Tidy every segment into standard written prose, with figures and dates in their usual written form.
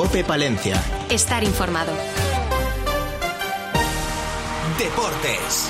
COPE Palencia. Estar informado. Deportes.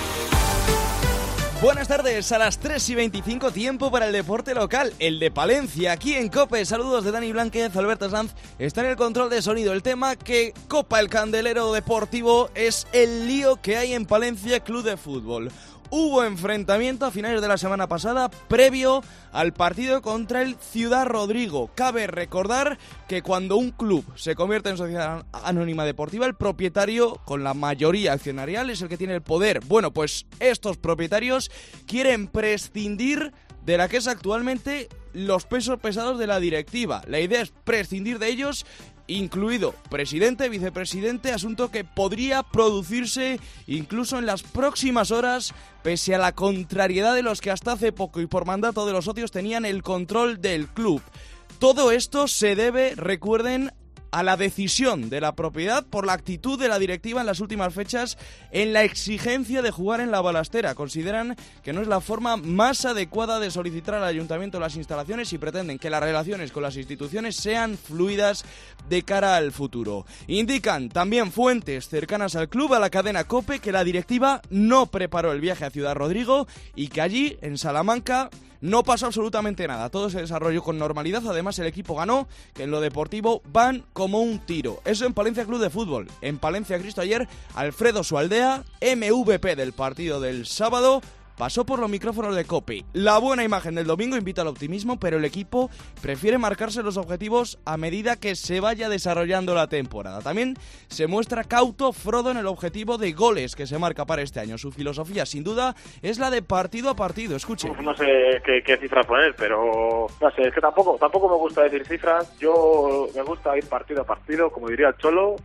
Buenas tardes, a las 3:25, tiempo para el deporte local, el de Palencia, aquí en COPE. Saludos de Dani Blánquez, Alberto Sanz está en el control de sonido. El tema que copa el candelero deportivo es el lío que hay en Palencia Club de Fútbol. Hubo enfrentamiento a finales de la semana pasada, previo al partido contra el Ciudad Rodrigo. Cabe recordar que cuando un club se convierte en sociedad anónima deportiva, el propietario con la mayoría accionarial es el que tiene el poder. Bueno, pues estos propietarios quieren prescindir de la que es actualmente los pesos pesados de la directiva. La idea es prescindir de ellos, incluido presidente, vicepresidente, asunto que podría producirse incluso en las próximas horas, pese a la contrariedad de los que hasta hace poco y por mandato de los socios tenían el control del club. Todo esto se debe, recuerden, a la decisión de la propiedad por la actitud de la directiva en las últimas fechas en la exigencia de jugar en la balastera. Consideran que no es la forma más adecuada de solicitar al ayuntamiento las instalaciones y pretenden que las relaciones con las instituciones sean fluidas de cara al futuro. Indican también fuentes cercanas al club, a la cadena COPE, que la directiva no preparó el viaje a Ciudad Rodrigo y que allí, en Salamanca, no pasó absolutamente nada, todo se desarrolló con normalidad. Además el equipo ganó, que en lo deportivo van como un tiro. Eso en Palencia Club de Fútbol. En Palencia Cristo ayer, Alfredo Sualdea, MVP del partido del sábado, pasó por los micrófonos de COPE. La buena imagen del domingo invita al optimismo, pero el equipo prefiere marcarse los objetivos a medida que se vaya desarrollando la temporada. También se muestra cauto Frodo en el objetivo de goles que se marca para este año. Su filosofía, sin duda, es la de partido a partido. Escuche. No sé qué cifras poner, pero no sé, es que tampoco me gusta decir cifras. Yo me gusta ir partido a partido, como diría el Cholo.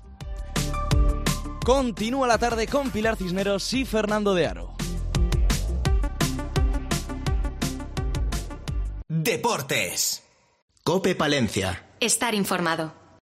Continúa la tarde con Pilar Cisneros y Fernando de Aro. Deportes. COPE Palencia. Estar informado.